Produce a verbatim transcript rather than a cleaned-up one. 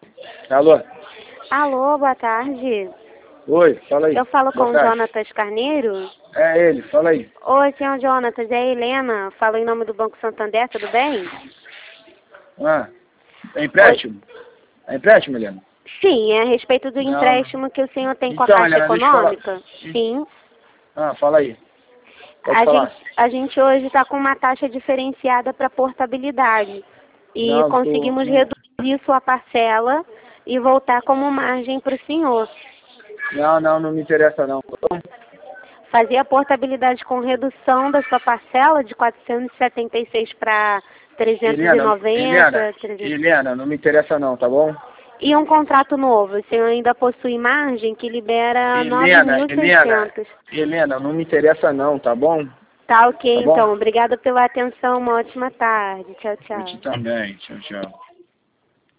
Alô? Alô, boa tarde. Oi, fala aí. Eu falo Boa com o tarde. Jonatas Carneiro? É ele, fala aí. Oi, senhor Jonatas, é a Helena. Falo em nome do Banco Santander, tudo bem? Ah, é empréstimo? É empréstimo, Helena? Sim, é a respeito do Não. empréstimo que o senhor tem com a Então, Caixa Helena, deixa eu falar. Econômica? Sim. Ah, fala aí. Pode A falar. gente, a gente hoje está com uma taxa diferenciada para portabilidade. E Não, tô... conseguimos Não, reduzir sua parcela e voltar como margem para o senhor. não, não, não me interessa não. Fazer a portabilidade com redução da sua parcela de quatrocentos e setenta e seis para trezentos e Helena, Helena, noventa, trezentos. Helena, não me interessa não, tá bom? E um contrato novo, o senhor ainda possui margem que libera nove Helena, mil e Helena, seiscentos. Helena, não me interessa não, tá bom? Tá ok, Tá bom? então. Obrigada pela atenção. Uma ótima tarde. Tchau, Eu te tchau. também. Tchau, tchau.